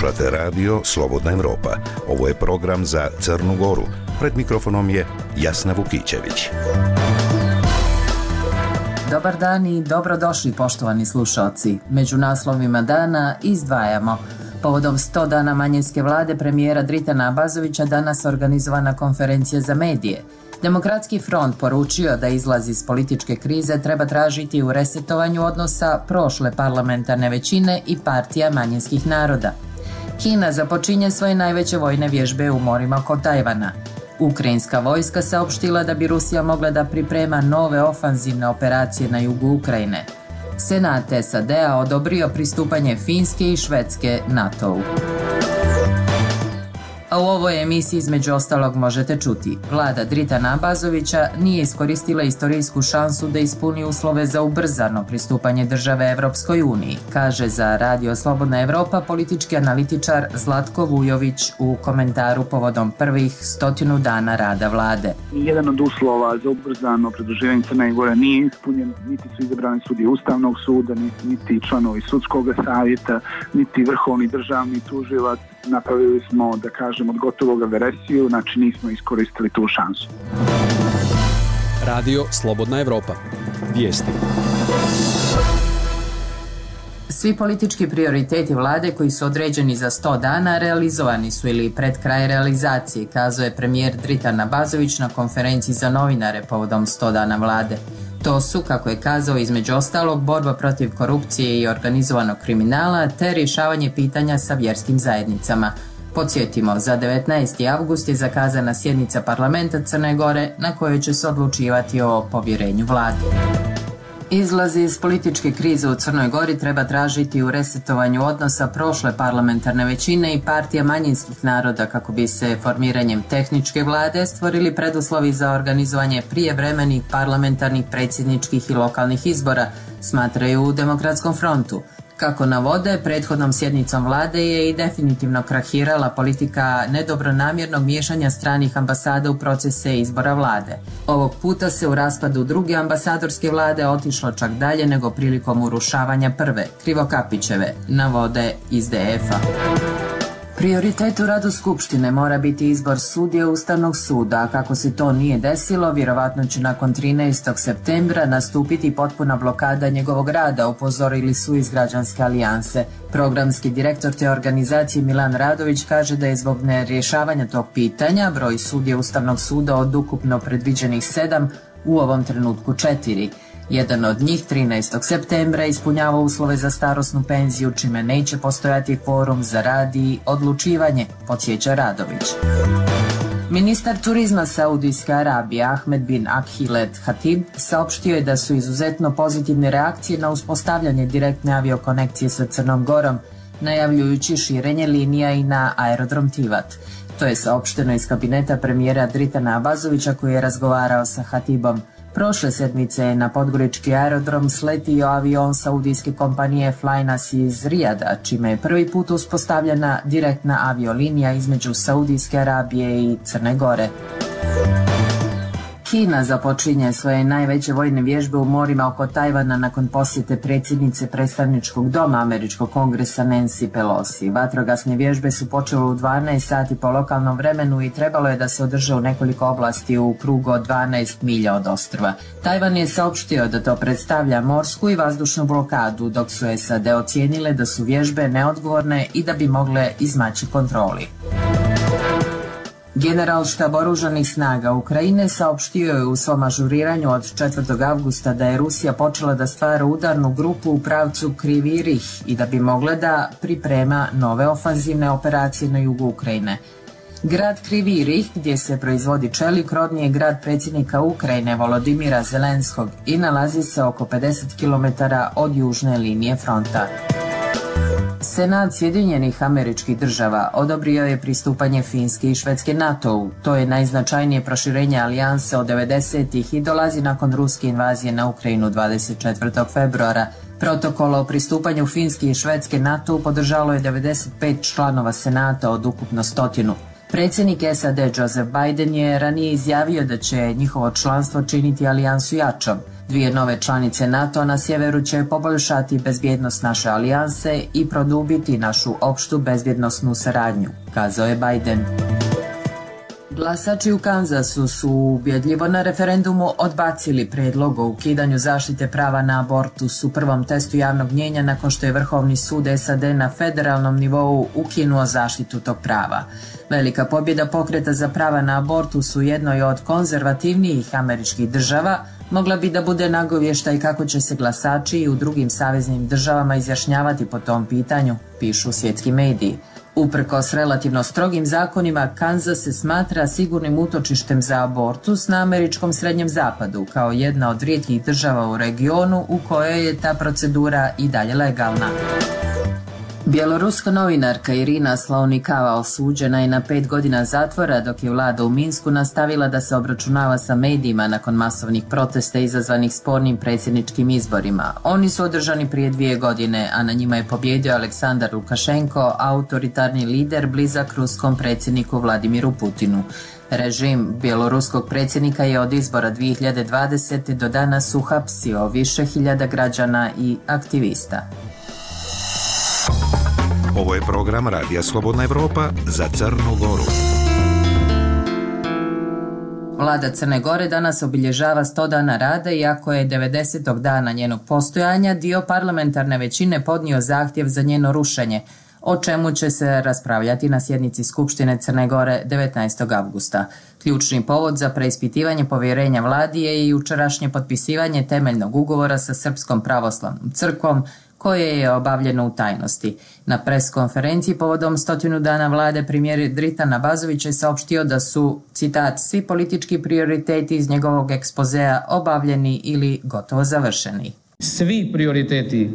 Slušate radio Slobodna Evropa. Ovo je program za Crnu Goru. Pred mikrofonom je Jasna Vukićević. Dobar dan i dobrodošli poštovani slušalci. Među naslovima dana izdvajamo: povodom 100 dana manjinske vlade premijera Dritana Abazovića danas organizovana konferencija za medije. Demokratski front poručio da izlaz iz političke krize treba tražiti u resetovanju odnosa prošle parlamentarne većine i partija manjinskih naroda. Kina započinje svoje najveće vojne vježbe u morima oko Tajvana. Ukrajinska vojska saopštila da bi Rusija mogla da priprema nove ofanzivne operacije na jugu Ukrajine. Senat SAD-a odobrio pristupanje Finske i Švedske NATO-u. A u ovoj emisiji između ostalog možete čuti: vlada Dritana Abazovića nije iskoristila istorijsku šansu da ispuni uslove za ubrzano pristupanje države Evropskoj uniji, kaže za Radio Slobodna Evropa politički analitičar Zlatko Vujović u komentaru povodom prvih 100 dana rada vlade. Jedan od uslova za ubrzano pridruživanje Crne Gore nije ispunjen, niti su izabrani sudije Ustavnog suda, niti članovi Sudskog savjeta, niti vrhovni državni tužilac. Napravili smo, da kažem, od gotovog veresiju, znači nismo iskoristili tu šansu. Radio Slobodna Evropa. Vijesti. Svi politički prioriteti vlade koji su određeni za 100 dana realizovani su ili pred kraj realizacije, kazuje premijer Dritan Abazović na konferenciji za novinare povodom 100 dana vlade. To su, kako je kazao, između ostalog, borba protiv korupcije i organizovanog kriminala te rješavanje pitanja sa vjerskim zajednicama. Podsjetimo, za 19. avgust je zakazana sjednica parlamenta Crne Gore na kojoj će se odlučivati o povjerenju vladi. Izlaz iz političke krize u Crnoj Gori treba tražiti u resetovanju odnosa prošle parlamentarne većine i partija manjinskih naroda kako bi se formiranjem tehničke vlade stvorili preduslovi za organizovanje prijevremenih parlamentarnih, predsjedničkih i lokalnih izbora, smatraju u Demokratskom frontu. Kako navode, prethodnom sjednicom vlade je i definitivno krahirala politika nedobronamjernog miješanja stranih ambasada u procese izbora vlade. Ovog puta se u raspadu druge ambasadorske vlade otišlo čak dalje nego prilikom urušavanja prve, Krivokapićeve, navode iz DF-a. Prioritet u radu Skupštine mora biti izbor sudije Ustavnog suda, a kako se to nije desilo, vjerovatno će nakon 13. septembra nastupiti potpuna blokada njegovog rada, upozorili su iz Građanske alijanse. Programski direktor te organizacije Milan Radović kaže da je zbog nerješavanja tog pitanja broj sudija Ustavnog suda od ukupno predviđenih 7 u ovom trenutku 4. Jedan od njih 13. septembra ispunjava uslove za starosnu penziju, čime neće postojati kvorum za rad i odlučivanje, podsjeća Radović. Ministar turizma Saudijske Arabije Ahmed bin Akhilet Hatib saopštio je da su izuzetno pozitivne reakcije na uspostavljanje direktne aviokonekcije sa Crnom Gorom, najavljujući širenje linija i na aerodrom Tivat. To je saopšteno iz kabineta premijera Dritana Abazovića koji je razgovarao sa Hatibom. Prošle sedmice je na podgorički aerodrom sletio avion saudijske kompanije Flynas iz Rijada, čime je prvi put uspostavljena direktna aviolinija između Saudijske Arabije i Crne Gore. Kina započinje svoje najveće vojne vježbe u morima oko Tajvana nakon posjete predsjednice predstavničkog doma Američkog kongresa Nancy Pelosi. Vatrogasne vježbe su počele u 12 sati po lokalnom vremenu i trebalo je da se održe u nekoliko oblasti u krugu od 12 milja od ostrva. Tajvan je saopštio da to predstavlja morsku i vazdušnu blokadu, dok su SAD ocijenile da su vježbe neodgovorne i da bi mogle izmaći kontroli. General štab oružanih snaga Ukrajine saopštio je u svom ažuriranju od 4. avgusta da je Rusija počela da stvara udarnu grupu u pravcu Krivi Rih i da bi mogla da priprema nove ofanzivne operacije na jugu Ukrajine. Grad Krivi Rih, gdje se proizvodi čelik, rodni je grad predsjednika Ukrajine Volodimira Zelenskog i nalazi se oko 50 km od južne linije fronta. Senat Sjedinjenih Američkih Država odobrio je pristupanje Finske i Švedske NATO-u. To je najznačajnije proširenje alijanse od 90-ih i dolazi nakon ruske invazije na Ukrajinu 24. februara. Protokol o pristupanju Finske i Švedske NATO-u podržalo je 95 članova Senata od ukupno 100. Predsjednik SAD Joseph Biden je ranije izjavio da će njihovo članstvo činiti alijansu jačom. 2 nove članice NATO na sjeveru će poboljšati bezbjednost naše alijanse i produbiti našu opštu bezbjednosnu saradnju, kazao je Biden. Glasači u Kanzasu su ubjedljivo na referendumu odbacili predlog o ukidanju zaštite prava na abortus u prvom testu javnog mnijenja nakon što je Vrhovni sud SAD na federalnom nivou ukinuo zaštitu tog prava. Velika pobjeda pokreta za prava na abortus u jednoj od konzervativnijih američkih država mogla bi da bude nagovještaj kako će se glasači i u drugim saveznim državama izjašnjavati po tom pitanju, pišu svjetski mediji. Uprkos relativno strogim zakonima, Kanzas se smatra sigurnim utočištem za abortus na američkom srednjem zapadu, kao jedna od rijetkih država u regionu u kojoj je ta procedura i dalje legalna. Bjeloruska novinarka Irina Slaunikava osuđena je na 5 godina zatvora dok je vlada u Minsku nastavila da se obračunava sa medijima nakon masovnih protesta izazvanih spornim predsjedničkim izborima. Oni su održani prije 2 godine, a na njima je pobjedio Aleksandar Lukašenko, autoritarni lider blizak ruskom predsjedniku Vladimiru Putinu. Režim bjeloruskog predsjednika je od izbora 2020. do danas uhapsio više hiljada građana i aktivista. Ovo je program Radija Slobodna Evropa za Crnu Goru. Vlada Crne Gore danas obilježava 100 dana rada, iako je 90. dana njenog postojanja dio parlamentarne većine podnio zahtjev za njeno rušenje, o čemu će se raspravljati na sjednici Skupštine Crne Gore 19. avgusta. Ključni povod za preispitivanje povjerenja vladi je i jučerašnje potpisivanje temeljnog ugovora sa Srpskom pravoslavnom crkvom, koje je obavljeno u tajnosti. Na pres konferenciji povodom 100 dana vlade premijer Dritan Abazović je saopštio da su, citat, svi politički prioriteti iz njegovog ekspozea obavljeni ili gotovo završeni. Svi prioriteti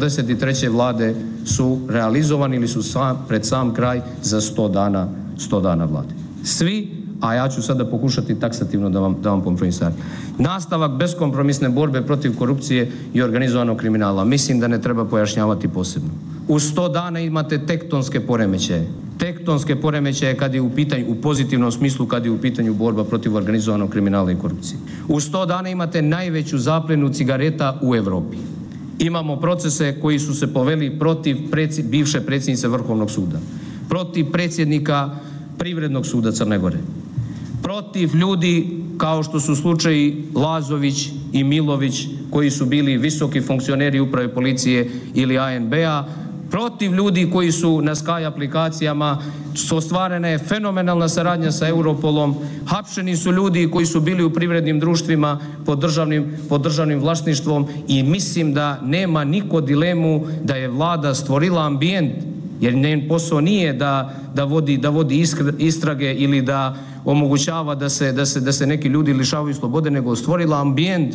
43. vlade su realizovani ili su pred sam kraj za 100 dana vlade. Svi, a ja ću sada pokušati taksativno da vam pomfrisam. Nastavak beskompromisne borbe protiv korupcije i organizovanog kriminala. Mislim da ne treba pojašnjavati posebno. U 100 dana imate tektonske poremećaje. Tektonske poremećaje kad je u pitanju, u pozitivnom smislu, kad je u pitanju borba protiv organizovanog kriminala i korupcije. U 100 dana imate najveću zaplenu cigareta u Evropi. Imamo procese koji su se poveli protiv bivše predsjednice Vrhovnog suda, protiv predsjednika Privrednog suda Crne Gore, protiv ljudi kao što su slučaji Lazović i Milović, koji su bili visoki funkcioneri uprave policije ili ANB-a, protiv ljudi koji su na Sky aplikacijama, ostvarena je fenomenalna saradnja sa Europolom, hapšeni su ljudi koji su bili u privrednim društvima pod državnim vlasništvom i mislim da nema niko dilemu da je vlada stvorila ambijent, jer njen posao nije da vodi istrage ili da omogućava da se neki ljudi lišavaju slobode, nego stvorila ambijent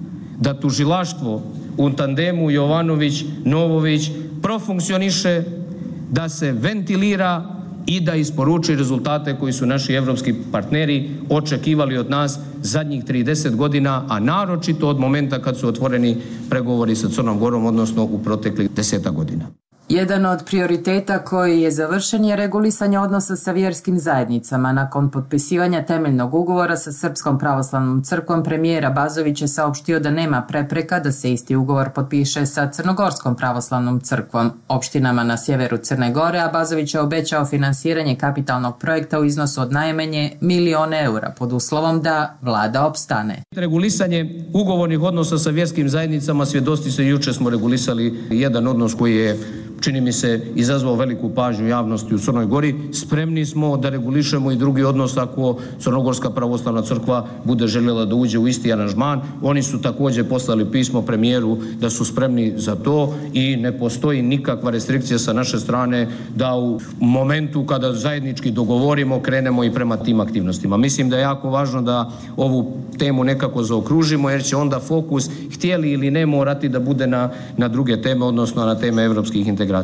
da tužilaštvo u tandemu Jovanović-Novović profunkcioniše, da se ventilira i da isporuči rezultate koji su naši evropski partneri očekivali od nas zadnjih 30 godina, a naročito od momenta kad su otvoreni pregovori sa Crnom Gorom, odnosno u proteklih 10 godina. Jedan od prioriteta koji je završen je regulisanje odnosa sa vjerskim zajednicama. Nakon potpisivanja temeljnog ugovora sa Srpskom pravoslavnom crkvom, premijer Abazović je saopštio da nema prepreka da se isti ugovor potpiše sa Crnogorskom pravoslavnom crkvom. Opštinama na sjeveru Crne Gore Abazović je obećao finansiranje kapitalnog projekta u iznosu od najmanje €1.000.000 pod uslovom da vlada opstane. Regulisanje ugovornih odnosa sa vjerskim zajednicama, svjedoci se, juče smo regulisali jedan odnos koji je, čini mi se, izazvao veliku pažnju javnosti u Crnoj Gori. Spremni smo da regulišemo i drugi odnos ako Crnogorska pravoslavna crkva bude željela da uđe u isti aranžman. Oni su također poslali pismo premijeru da su spremni za to i ne postoji nikakva restrikcija sa naše strane da u momentu kada zajednički dogovorimo krenemo i prema tim aktivnostima. Mislim da je jako važno da ovu temu nekako zaokružimo, jer će onda fokus, htjeli ili ne, morati da bude na druge teme, odnosno na teme evropskih integracija.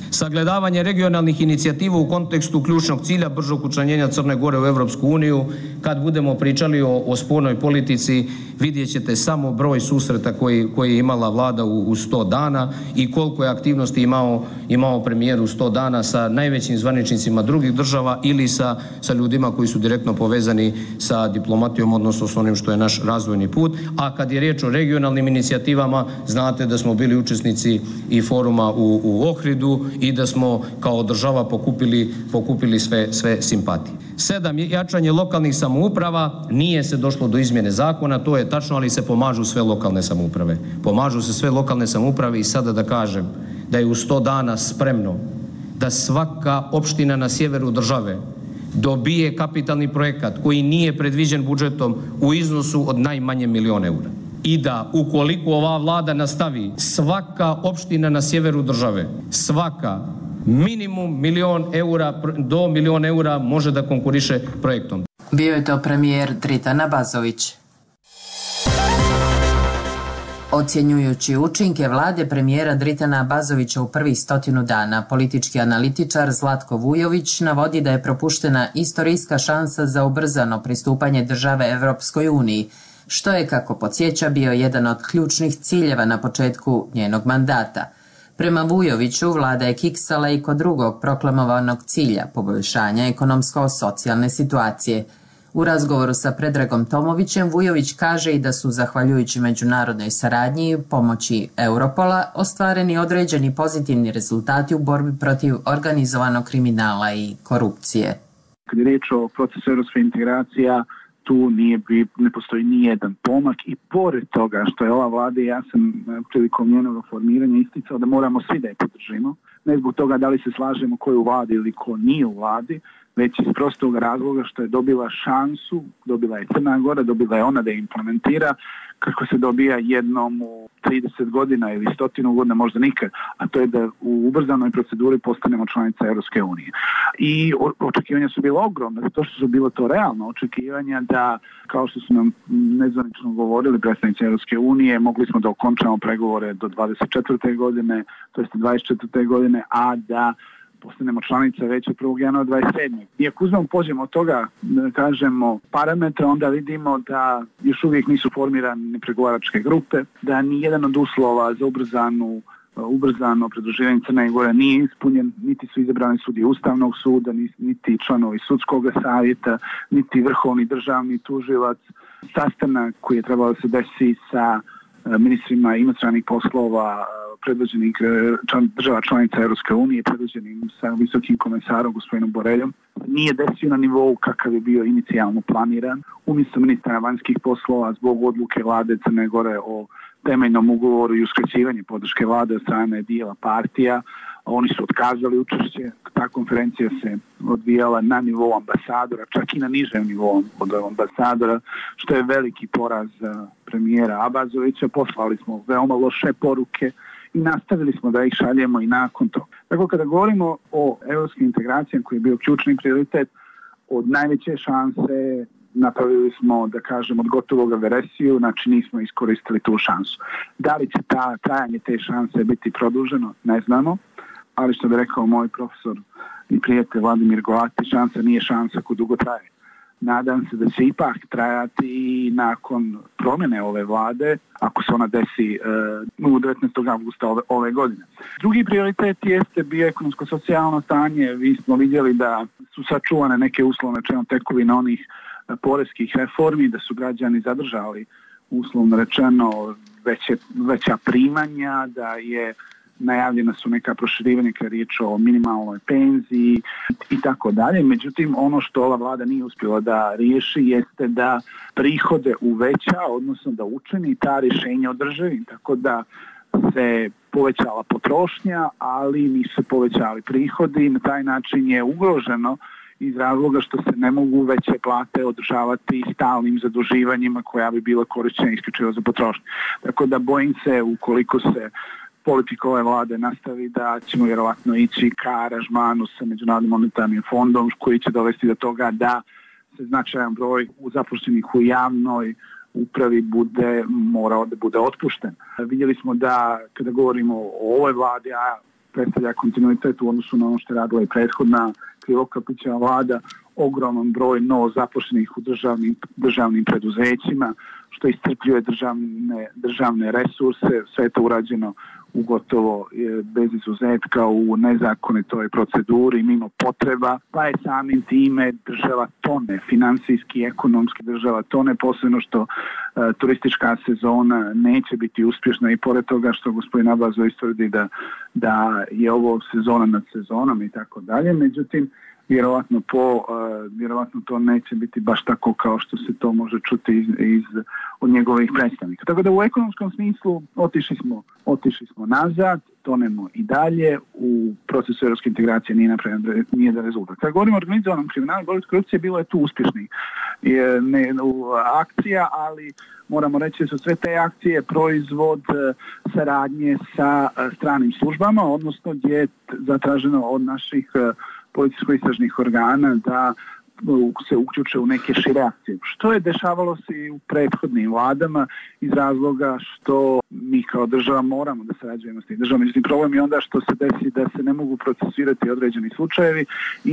Sagledavanje regionalnih inicijativa u kontekstu ključnog cilja bržog učlanjenja Crne Gore u Europsku uniju. Kad budemo pričali o spoljnoj politici, vidjet ćete samo broj susreta koji je imala vlada u 100 dana i koliko je aktivnosti imao premijer u 100 dana sa najvećim zvaničnicima drugih država ili sa ljudima koji su direktno povezani sa diplomatijom, odnosno s onim što je naš razvojni put. A kad je riječ o regionalnim inicijativama, znate da smo bili učesnici i foruma u Ohridu i da smo kao država pokupili sve simpatije. 7. Jačanje lokalnih samouprava. Nije se došlo do izmjene zakona, to je tačno, ali se pomažu sve lokalne samouprave. Pomažu se sve lokalne samouprave i sada da kažem da je u 100 dana spremno da svaka opština na sjeveru države dobije kapitalni projekat koji nije predviđen budžetom u iznosu od najmanje 1 milion eura. I da ukoliko ova vlada nastavi, svaka opština na sjeveru države, svaka minimum 1 milion eura do 1 milion eura može da konkuriše projektom. Bio je to premijer Dritan Abazović. Ocjenjujući učinke vlade premijera Dritana Abazovića u prvih 100 dana, politički analitičar Zlatko Vujović navodi da je propuštena istorijska šansa za ubrzano pristupanje države Europskoj uniji, što je, kako podsjeća, bio jedan od ključnih ciljeva na početku njenog mandata. Prema Vujoviću, vlada je kiksala i kod drugog proklamovanog cilja, poboljšanja ekonomsko-socijalne situacije. U razgovoru sa Predragom Tomovićem, Vujović kaže i da su, zahvaljujući međunarodnoj saradnji i pomoći Europola, ostvareni određeni pozitivni rezultati u borbi protiv organizovanog kriminala i korupcije. Kad je riječ o procesu europske integracija, tu ne postoji ni jedan pomak i pored toga što je ova vlada, ja sam prilikom njenog formiranja isticao da moramo svi da je podržimo, ne zbog toga da li se slažemo ko je u vladi ili ko nije u vladi, već iz prostog razloga što je dobila šansu, dobila je Crna Gora, dobila je ona da je implementira, kako se dobija jednom u 30 godina ili 100 godina, možda nikad, a to je da u ubrzanoj proceduri postanemo članica Europske unije. I očekivanja su bila ogromna, zato što su bilo to realno očekivanja da, kao što su nam nezvanično govorili predstavnici Europske unije, mogli smo da okončamo pregovore do 24. godine, to jest 24. godine, a da postanemo članica već od 1. januara 27. I ako uzmemo pođemo od toga, da kažemo, parametra, onda vidimo da još uvijek nisu formirane pregovaračke grupe, da ni jedan od uslova za ubrzano pridruživanje Crne Gore nije ispunjen, niti su izabrani sudije Ustavnog suda, niti članovi sudskog savjeta, niti vrhovni državni tužilac. Sastanak koji je trebalo da se desi sa ministrima inostranih poslova predvođenih država članica Europske unije, predvođenim sa visokim komesarom gospodinom Boreljom, nije desio na nivou kakav je bio inicijalno planiran. Umjesto ministra vanjskih poslova, zbog odluke vlade Crne Gore o temeljnom ugovoru i uskraćivanje podrške vlade od strane dijela partija, oni su otkazali učešće. Ta konferencija se odvijala na nivou ambasadora, čak i na nižem nivou od ambasadora, što je veliki poraz premijera Abazovića. Poslali smo veoma loše poruke i nastavili smo da ih šaljemo i nakon toga. Tako kada govorimo o europskim integracijama koji je bio ključni prioritet, od najveće šanse napravili smo, da kažem, od gotovog veresiju, znači nismo iskoristili tu šansu. Da li će trajanje te šanse biti produženo, ne znamo, ali što bi rekao moj profesor i prijatelj Vladimir Golati, šansa nije šansa ko dugo traje. Nadam se da će ipak trajati i nakon promjene ove vlade, ako se ona desi u 19. avgusta ove godine. Drugi prioritet jeste bio ekonomsko-socijalno stanje. Vi smo vidjeli da su sačuvane neke uslovne tekovine onih poreskih reformi, da su građani zadržali, uslovno rečeno, veća primanja, da je najavljena su neka proširivanja kada je riječ o minimalnoj penziji i tako dalje. Međutim, ono što ova vlada nije uspjela da riješi jeste da prihode uveća, odnosno da učini ta rješenja održivim, tako da se povećala potrošnja, ali nisu se povećali prihodi i na taj način je ugroženo iz razloga što se ne mogu veće plate održavati stalnim zaduživanjima koja bi bila korišćena isključivo za potrošnju. Tako da bojim se, ukoliko se politika ove vlade nastavi, da ćemo vjerovatno ići ka aranžmanu sa Međunarodnim monetarnim fondom koji će dovesti do toga da se značajan broj zaposlenih u javnoj upravi morao da bude otpušten. Vidjeli smo da kada govorimo o ovoj vladi, a predstavlja kontinuitet u odnosu na ono što je radila i prethodna Krivokapićeva vlada, ogroman broj novozaposlenih u državnim preduzećima, što iscrpljuje državne resurse, sve je to urađeno u gotovo bez izuzetka u nezakonitoj proceduri, mimo potreba, pa je samim time država tone, finansijski, ekonomski država tone, posebno što turistička sezona neće biti uspješna i pored toga što gospodin Abazović tvrdi da je ovo sezona nad sezonom i tako dalje, međutim, vjerovatno to neće biti baš tako kao što se to može čuti od njegovih predstavnika. Tako da u ekonomskom smislu otišli smo nazad, tonemo i dalje, u procesu europske integracije nije napravljen nijedan rezultat. Kada govorimo o organizovanom kriminalu i borbi protiv korupcije, bilo je tu uspješnih akcija, ali moramo reći da su sve te akcije proizvod saradnje sa stranim službama, odnosno gdje je zatraženo od naših policijsko-istražnih organa da se uključe u neke šire akcije. Što je dešavalo se i u prethodnim vladama iz razloga što mi kao država moramo da sarađujemo s tim državom. Međutim, problem je onda što se desi da se ne mogu procesirati određeni slučajevi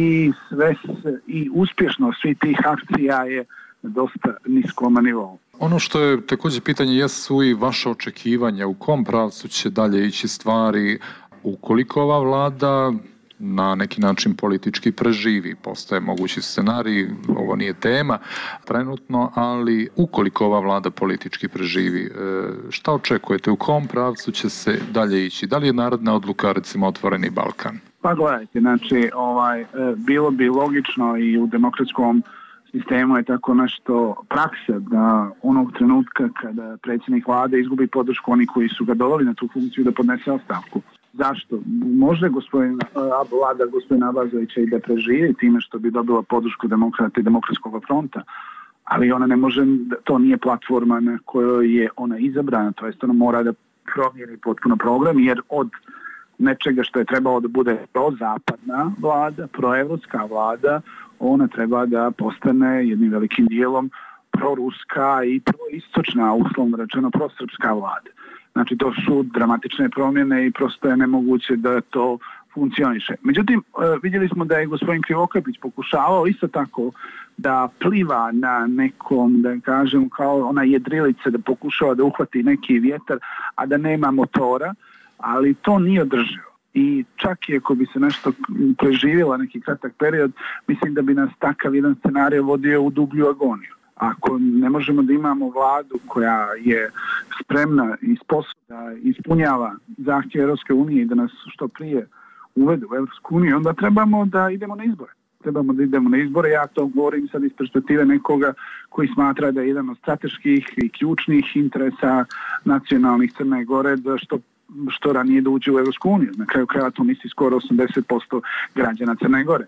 i uspješnost svih tih akcija je dosta niskom nivou. Ono što je također pitanje jesu i vaše očekivanja u kom pravcu će dalje ići stvari ukoliko ova vlada na neki način politički preživi. Postoje mogući scenarij, ovo nije tema trenutno, ali ukoliko ova vlada politički preživi, šta očekujete, u kom pravcu će se dalje ići? Da li je narodna odluka, recimo, Otvoreni Balkan? Pa gledajte, znači, bilo bi logično i u demokratskom sistemu je tako nešto praksa da onog trenutka kada predsjednik vlade izgubi podršku oni koji su ga doveli na tu funkciju da podnese ostavku. Zašto? Može vlada gospodina Abazovića i da preživi time što bi dobila podršku demokrata i demokratskog fronta, ali ona ne može, to nije platforma na kojoj je ona izabrana, to jest ona mora da promijeni potpuno program, jer od nečega što je trebalo da bude prozapadna vlada, proevropska vlada, ona treba da postane jednim velikim dijelom proruska i proistočna, uslovno rečeno prosrpska vlada. Znači, to su dramatične promjene i prosto je nemoguće da to funkcioniše. Međutim, vidjeli smo da je gospodin Krivokapić pokušavao isto tako da pliva na nekom, da kažem, kao ona jedrilica, da pokušava da uhvati neki vjetar, a da nema motora, ali to nije održivo. I čak i ako bi se nešto preživjela neki kratak period, mislim da bi nas takav jedan scenarij vodio u dublju agoniju. Ako ne možemo da imamo vladu koja je spremna i sposobna da ispunjava zahtjeve Europske unije i da nas što prije uvede u Europsku uniju, onda trebamo da idemo na izbore. Ja to govorim sad iz perspektive nekoga koji smatra da je jedan od strateških i ključnih interesa nacionalnih Crne Gore da što ranije da uđe u Europsku uniju. Na kraju krajeva to misli skoro 80% građana Crne Gore.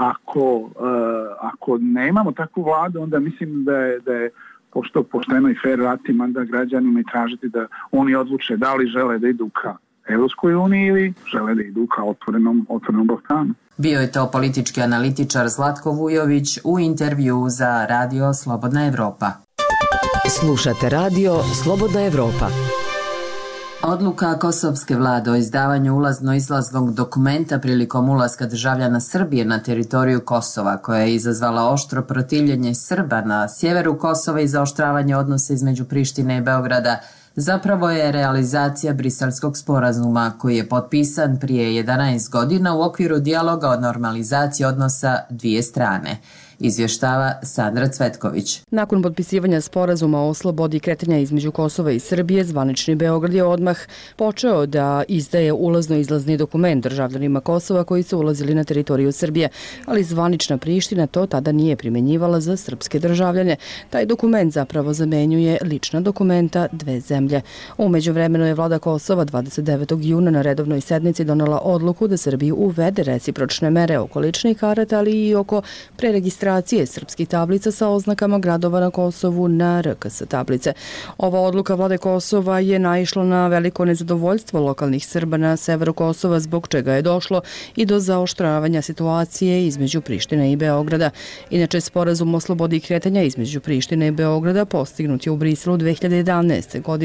Ako nemamo takvu vladu, onda mislim da je pošteno i fair dati mandat građanima i tražiti da oni odluče da li žele da idu ka Europskoj uniji ili žele da idu ka otvorenom Balkanu. Bio je to politički analitičar Zlatko Vujović u intervju za Radio Slobodna Evropa. Slušate Radio Slobodna Evropa. Odluka kosovske vlade o izdavanju ulazno-izlaznog dokumenta prilikom ulaska državljana Srbije na teritoriju Kosova, koja je izazvala oštro protivljenje Srba na sjeveru Kosova i zaoštravanje odnosa između Prištine i Beograda, zapravo je realizacija Briselskog sporazuma koji je potpisan prije 11 godina u okviru dijaloga o normalizaciji odnosa dvije strane. Izvještava Sandra Cvetković. Nakon potpisivanja sporazuma o slobodi kretanja između Kosova i Srbije, zvanični Beograd je odmah počeo da izdaje ulazno-izlazni dokument državljanima Kosova koji su ulazili na teritoriju Srbije, ali zvanična Priština to tada nije primjenjivala za srpske državljane. Taj dokument zapravo zamenjuje lična dokumenta dve zemlje. U međuvremenu je vlada Kosova 29. juna na redovnoj sednici donela odluku da Srbiji uvede recipročne mere oko ličnih karata, ali i oko preregistracije srpskih tablica sa oznakama gradova na Kosovu na RKS tablice. Ova odluka vlade Kosova je naišla na veliko nezadovoljstvo lokalnih Srba na severu Kosova, zbog čega je došlo i do zaoštravanja situacije između Prištine i Beograda. Inače, sporazum o slobodi kretanja između Prištine i Beograda postignut je u Briselu 2011. godišnje.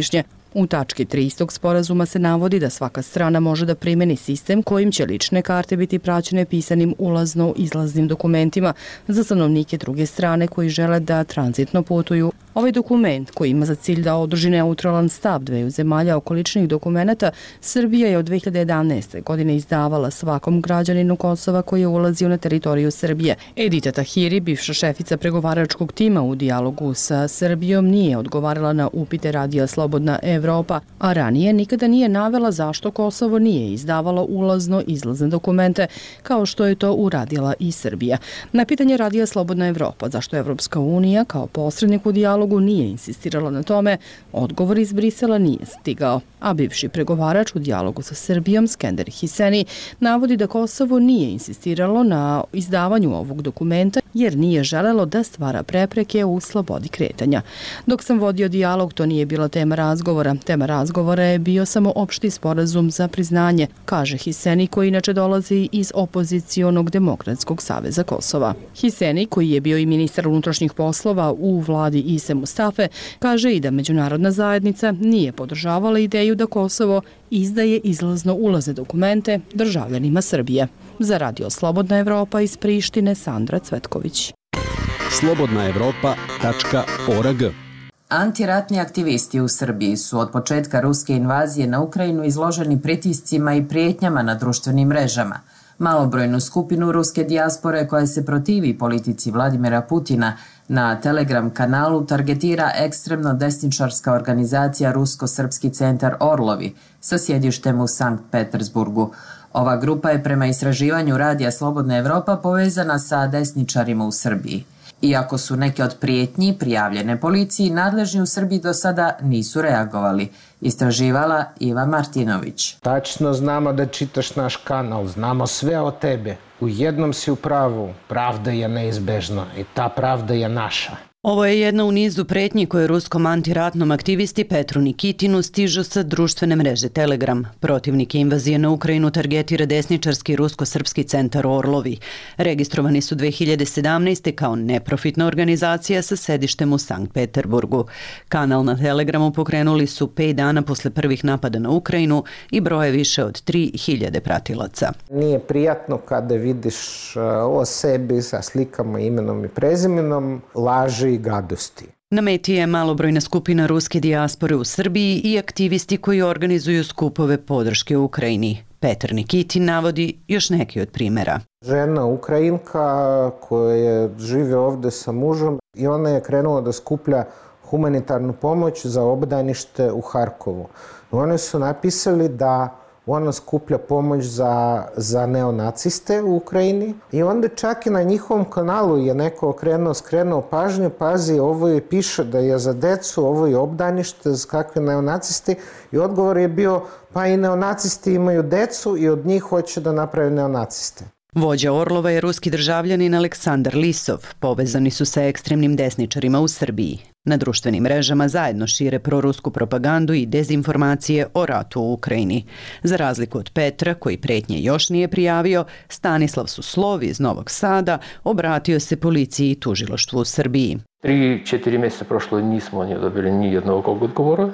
U tački 3 istog sporazuma se navodi da svaka strana može da primeni sistem kojim će lične karte biti praćene pisanim ulazno-izlaznim dokumentima za stanovnike druge strane koji žele da tranzitno putuju. Ovaj dokument, koji ima za cilj da održi neutralan stav dveju zemalja oko ličnih dokumenata, Srbija je od 2011. godine izdavala svakom građaninu Kosova koji je ulazio na teritoriju Srbije. Edita Tahiri, bivša šefica pregovaračkog tima u dijalogu sa Srbijom, nije odgovarala na upite Radija Slobodna Evropa, a ranije nikada nije navela zašto Kosovo nije izdavalo ulazno-izlazne dokumente, kao što je to uradila i Srbija. Na pitanje Radija Slobodna Evropa zašto Evropska unija kao posrednik u dijalogu nije insistirala na tome, odgovor iz Brisela nije stigao, a bivši pregovarač u dijalogu sa Srbijom, Skender Hiseni, navodi da Kosovo nije insistiralo na izdavanju ovog dokumenta jer nije želelo da stvara prepreke u slobodi kretanja. Dok sam vodio dijalog, to nije bila tema razgovora. Tema razgovora je bio samo opšti sporazum za priznanje, kaže Hiseni, koji inače dolazi iz opozicionog Demokratskog saveza Kosova. Hiseni, koji je bio i ministar unutrašnjih poslova u vladi Ise Mustafe, kaže i da međunarodna zajednica nije podržavala ideju da Kosovo izdaje izlazno-ulazne dokumente državljanima Srbije. Za Radio Slobodna Evropa iz Prištine, Sandra Cvetković. slobodnaevropa.org. Antiratni aktivisti u Srbiji su od početka ruske invazije na Ukrajinu izloženi pritiscima i prijetnjama na društvenim mrežama. Malobrojnu skupinu ruske dijaspore koja se protivi politici Vladimira Putina na Telegram kanalu targetira ekstremno desničarska organizacija Rusko-srpski centar Orlovi sa sjedištem u Sankt Petersburgu. Ova grupa je prema istraživanju Radija Slobodna Evropa povezana sa desničarima u Srbiji. Iako su neke od prijetnji prijavljene policiji, nadležni u Srbiji do sada nisu reagovali. Istraživala Iva Martinović. Tačno znamo da čitaš naš kanal, znamo sve o tebe. U jednom si u pravu, pravda je neizbežna i ta pravda je naša. Ovo je jedna u nizu pretnji koje ruskom antiratnom aktivisti Petru Nikitinu stižu sa društvene mreže Telegram. Protivnike invazije na Ukrajinu targetira desničarski rusko-srpski centar Orlovi. Registrovani su 2017. kao neprofitna organizacija sa sedištem u Sankt Peterburgu. Kanal na Telegramu pokrenuli su 5 dana posle prvih napada na Ukrajinu i broje više od 3000 pratilaca. Nije prijatno kada vidiš o sebi sa slikama, imenom i prezimenom, laži i gadosti. Na meti je malobrojna skupina ruske dijaspore u Srbiji i aktivisti koji organizuju skupove podrške Ukrajini. Petar Nikitin navodi još neki od primjera. Žena Ukrajinka koja žive ovde sa mužom i ona je krenula da skuplja humanitarnu pomoć za obdanište u Harkovu. One su napisali da ona skuplja pomoć za neonaciste u Ukrajini i onda čak i na njihovom kanalu je neko skrenuo pažnju, pazi, ovo je piše da je za decu, ovo je obdanište, za kakve neonacisti i odgovor je bio pa i neonacisti imaju decu i od njih hoće da naprave neonaciste. Vođa Orlova je ruski državljanin Aleksandar Lisov. Povezani su sa ekstremnim desničarima u Srbiji. Na društvenim mrežama zajedno šire prorusku propagandu i dezinformacije o ratu u Ukrajini. Za razliku od Petra, koji pretnje još nije prijavio, Stanislav Suslov iz Novog Sada obratio se policiji i tužilaštvu u Srbiji. 3-4 mjeseca prošlo nismo dobili ni jednog odgovora.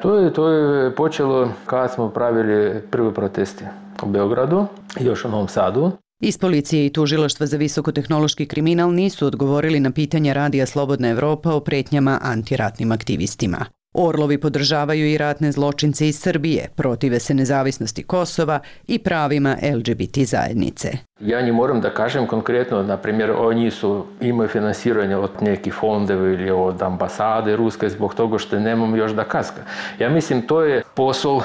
To je počelo kada smo pravili prve proteste u Beogradu i još u Novom Sadu. Iz policije i tužilaštva za visokotehnološki kriminal nisu odgovorili na pitanja Radija Slobodna Evropa o pretnjama antiratnim aktivistima. Orlovi podržavaju i ratne zločince iz Srbije, protive se nezavisnosti Kosova i pravima LGBT zajednice. Ja ne moram da kažem konkretno, na primjer, oni imaju finansiranje od nekih fondova ili od ambasade ruske zbog toga što nemamo još dokaza. Ja mislim to je posao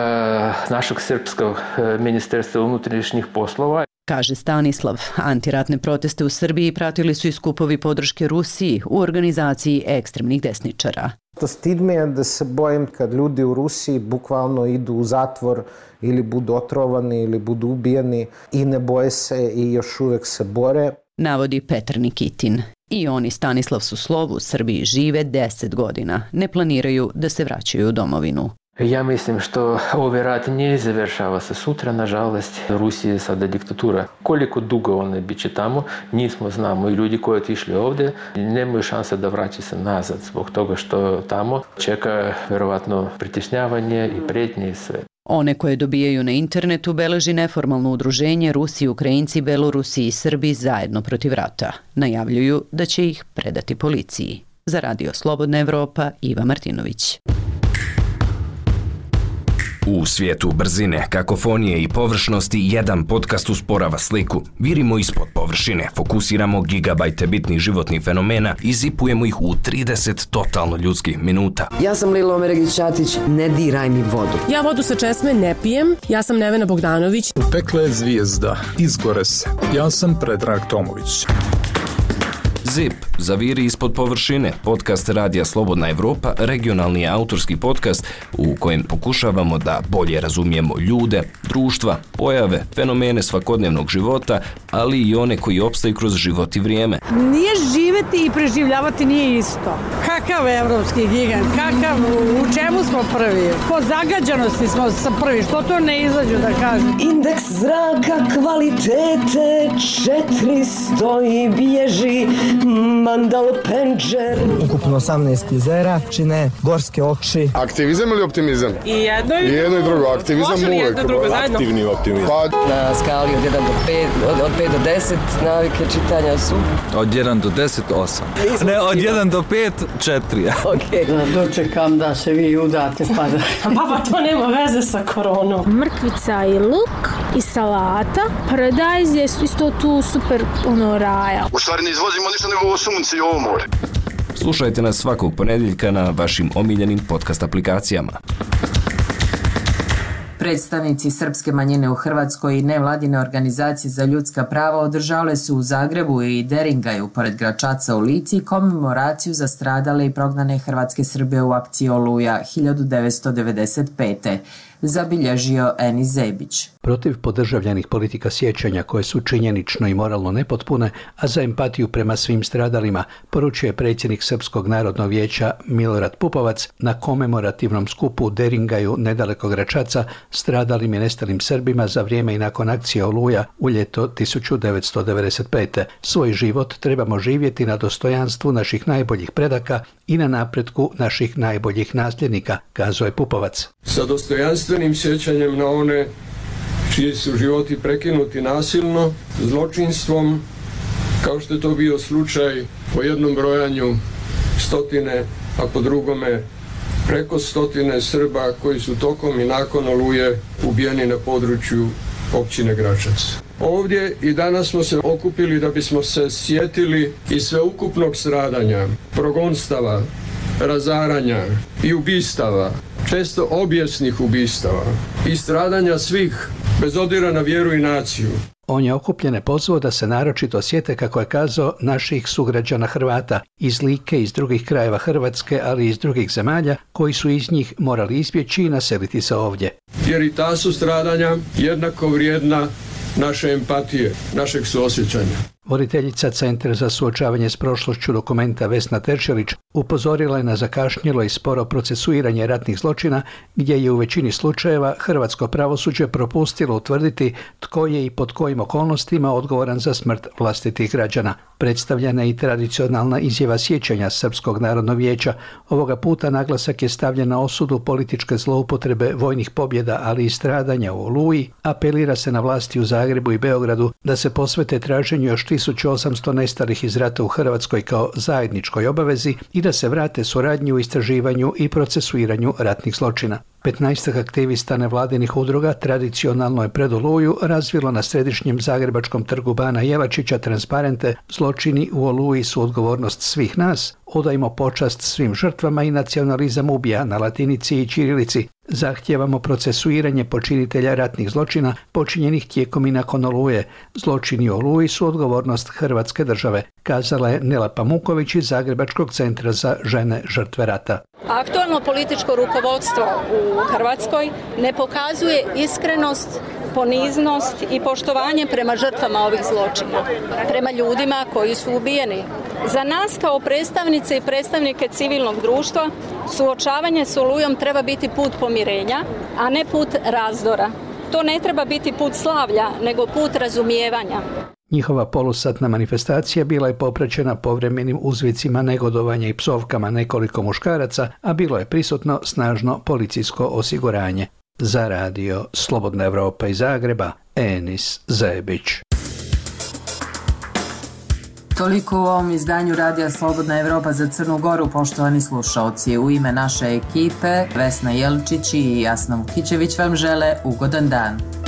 našeg srpskog ministarstva unutrašnjih poslova. Kaže Stanislav, antiratne proteste u Srbiji pratili su i skupovi podrške Rusiji u organizaciji ekstremnih desničara. Stid me je da se bojim kad ljudi u Rusiji bukvalno idu u zatvor ili budu otrovani ili budu ubijeni i ne boje se i još uvek se bore. Navodi Petar Nikitin. I oni Stanislav Suslov u Srbiji žive 10 godina. Ne planiraju da se vraćaju u domovinu. Ja mislim što ovaj rat ne završava se sutra, nažalost. Rusija je sada diktatura. Koliko dugo ona bit će tamo, nismo znamo. I ljudi koji otišli ovdje nemaju šanse da vraćaju se nazad zbog toga što tamo čeka vjerovatno pritišnjavanje i prijetnje i sve. One koje dobijaju na internetu beleži neformalno udruženje Rusi, Ukrajinci, Belorusi i Srbi zajedno protiv rata. Najavljuju da će ih predati policiji. Za Radio Slobodna Evropa, Iva Martinović. U svijetu brzine, kakofonije i površnosti jedan podcast usporava sliku. Virimo ispod površine, fokusiramo gigabajte bitnih životnih fenomena i zipujemo ih u 30 totalno ljudskih minuta. Ja sam Lilo Omeregić-Ćatić, ne diraj mi vodu. Ja vodu sa česme ne pijem, ja sam Nevena Bogdanović. Upekla je zvijezda, izgore se. Ja sam Predrag Tomović. ZIP, Zaviri ispod površine, podcast Radija Slobodna Evropa, regionalni autorski podcast u kojem pokušavamo da bolje razumijemo ljude, društva, pojave, fenomene svakodnevnog života, ali i one koji opstaju kroz život i vrijeme. Nije živeti i preživljavati nije isto. Kakav evropski gigant, u čemu smo prvi? Po zagađenosti smo prvi, što to ne izađu da kažu? Indeks zraka kvalitete 400 i bježi Mandal Penđer. Ukupno 18 jezera čine gorske oči. Aktivizam ili optimizam? I jedno i drugo. Aktivizam uvijek. Aktivni optimizam. Na skali od 1 do 5, od 5 do 10 navike čitanja su? Od 1 do 10, 8. Ne, od 1 do 5, 4. Okay. Dočekam da se vi udate pa da... Pa to nema veze sa koronom. Mrkvica i luk i salata. Paradajz je isto tu super raja. U stvari ne izvozimo ništa nego ovo sunce i ovo more. Slušajte nas svakog ponedjeljka na vašim omiljenim podcast aplikacijama. Predstavnici srpske manjine u Hrvatskoj i nevladine organizacije za ljudska prava održale su u Zagrebu i Deringaju pored Gračaca u Lici komemoraciju za stradale i prognane hrvatske Srbe u akciji Oluja 1995. Zabilježio Eni Zebić. Protiv podržavljenih politika sjećanja koje su činjenično i moralno nepotpune, a za empatiju prema svim stradalima, poručuje predsjednik Srpskog narodnog vijeća Milorad Pupovac na komemorativnom skupu u Deringaju nedaleko Gračaca stradalim i nestalim Srbima za vrijeme i nakon akcije Oluja u ljeto 1995. Svoj život trebamo živjeti na dostojanstvu naših najboljih predaka i na napretku naših najboljih nasljednika, kazao je Pupovac. Sa dostojanstvenim sjećanjem na one čiji su životi prekinuti nasilno, zločinstvom, kao što je to bio slučaj po jednom brojanju stotine, a po drugome preko stotine Srba koji su tokom i nakon Oluje ubijeni na području općine Gračac. Ovdje i danas smo se okupili da bismo se sjetili i sveukupnog stradanja, progonstava, razaranja i ubistava, često obijesnih ubistava i stradanja svih, bez obzira na vjeru i naciju. On je okupljene pozvao da se naročito sjete, kako je kazao, naših sugrađana Hrvata iz Like i iz drugih krajeva Hrvatske, ali i iz drugih zemalja, koji su iz njih morali izbjeći i naseliti se ovdje. Jer i ta su stradanja jednako vrijedna naše empatije, našeg suosjećanja. Voditeljica Centra za suočavanje s prošlošću Dokumenta Vesna Teršelić upozorila je na zakašnjelo i sporo procesuiranje ratnih zločina, gdje je u većini slučajeva hrvatsko pravosuđe propustilo utvrditi tko je i pod kojim okolnostima odgovoran za smrt vlastitih građana. Predstavljena je i tradicionalna izjava sjećanja Srpskog narodnog vijeća. Ovoga puta naglasak je stavljen na osudu političke zloupotrebe vojnih pobjeda, ali i stradanja u Oluji. Apelira se na vlasti u Zagrebu i Beogradu da se posvete traženju još 1800 nestalih iz rata u Hrvatskoj kao zajedničkoj obavezi i da se vrate suradnji u istraživanju i procesuiranju ratnih zločina. 15 aktivista nevladinih udruga tradicionalno je pred Oluju razvilo na središnjem zagrebačkom trgu Bana Jelačića transparente "Zločini u Oluji su odgovornost svih nas", "Odajmo počast svim žrtvama" i "Nacionalizam ubija" na latinici i ćirilici. "Zahtijevamo procesuiranje počinitelja ratnih zločina počinjenih tijekom i nakon Oluje. Zločini u Oluji su odgovornost Hrvatske države", kazala je Nela Pamuković iz Zagrebačkog centra za žene žrtve rata. Aktualno političko rukovodstvo u Hrvatskoj ne pokazuje iskrenost, poniznost i poštovanje prema žrtvama ovih zločina, prema ljudima koji su ubijeni Za nas kao predstavnice i predstavnike civilnog društva suočavanje s Olujom treba biti put pomirenja, a ne put razdora. To ne treba biti put slavlja, nego put razumijevanja. Njihova polusatna manifestacija bila je popraćena povremenim uzvicima negodovanja i psovkama nekoliko muškaraca, a bilo je prisutno snažno policijsko osiguranje. Za radio Slobodna Evropa iz Zagreba, Enis Zebić. Toliko u ovom izdanju Radija Slobodna Evropa za Crnu Goru, poštovani slušaoci. U ime naše ekipe, Vesna Jelčić i Jasna Vukićević vam žele ugodan dan.